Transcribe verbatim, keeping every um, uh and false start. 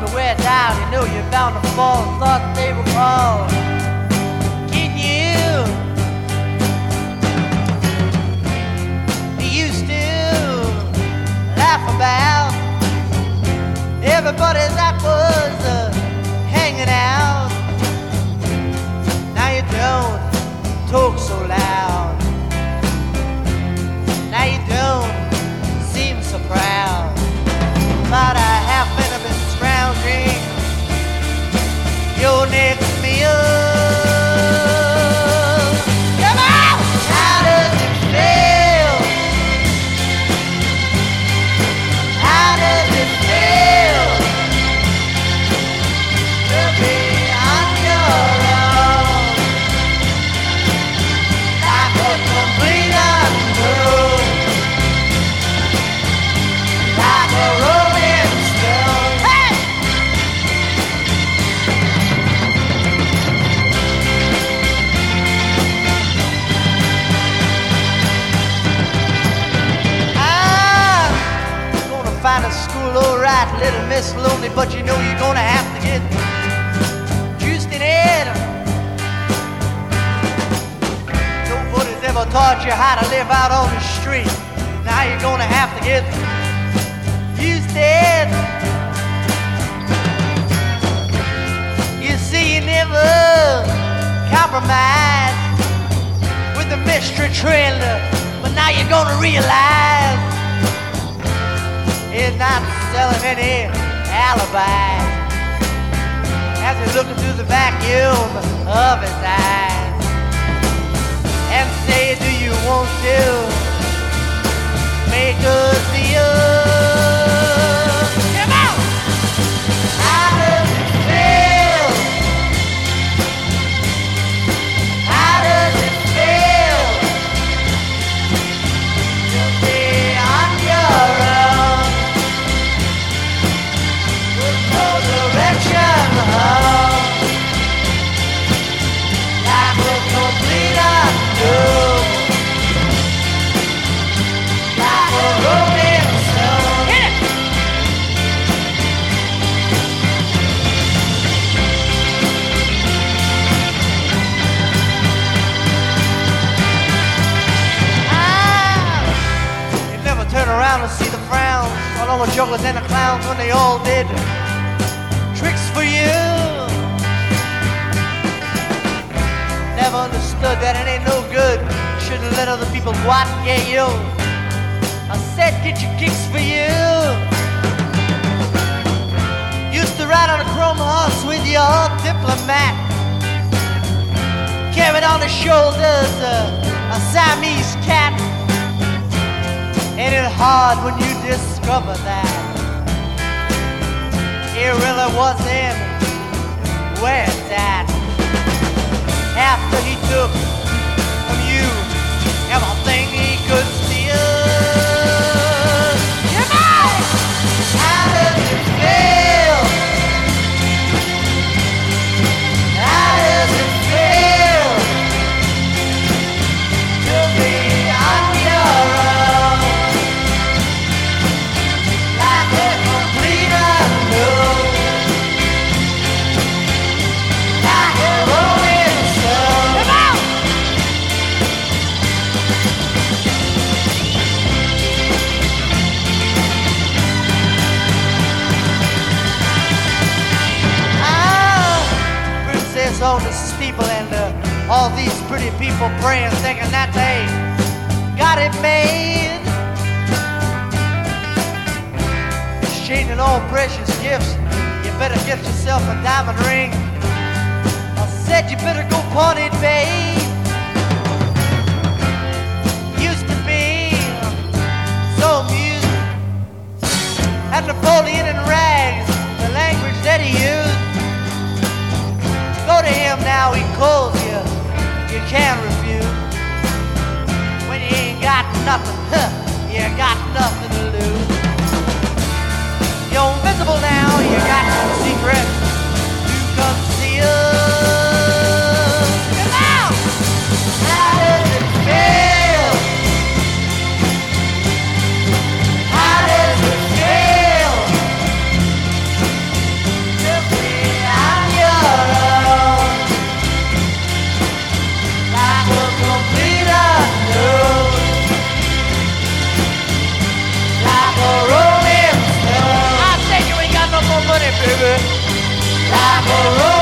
everywhere down, you know you're bound to fall. Thought they were all kidding you. They used to laugh about everybody that was uh, hanging out. Now you don't talk so loud. Now you don't seem so proud. About a half minute been scrounging your next meal. Come on! How does it feel? How does it feel to be on your own? Like a complete unknown. Like a rolling stone. Hey! I'm gonna find a school, alright, little Miss Lonely, but you know you're gonna have to get juiced in it. Nobody's ever taught you how to live out on the street. Now you're gonna have to get used to it. You see, you never compromise with the mystery trailer, but now you're gonna realize it's not selling any alibis as he's looking through the vacuum of his eyes and say, do you want to make a deal? Come on! How does it feel? How does it feel to be on your own with no direction home? Like a complete unknown. Like a rolling stone. Hit it! Ah, you never turn around and see the frowns on all the jugglers and the clowns when they all did tricks for you. Never understood that it ain't no good. Shouldn't let other people go out and get you. I said get your kicks for you. Used to ride on a chrome horse with your diplomat. Carried on his shoulders uh, a Siamese cat. Ain't it hard when you discover that it really wasn't where it's at? After he took from you everything he could steal. Come on! How does it feel? How does it feel to be on your own? Like a complete unknown. Like a rolling stone. Come on! Ah, princess on the steeple and uh, all these pretty people praying, thinking that they got it made. Exchanging all precious gifts, you better get yourself a diamond ring. I said you better go pawn it, babe. Used to be so amused at Napoleon and rags, the language that he used. Go to him now, he calls you, you can't refuse. When you ain't got nothing, huh, you got nothing to lose. You're invisible now, you got no secret to conceal. Come on! How does it feel? How does it feel like a rose.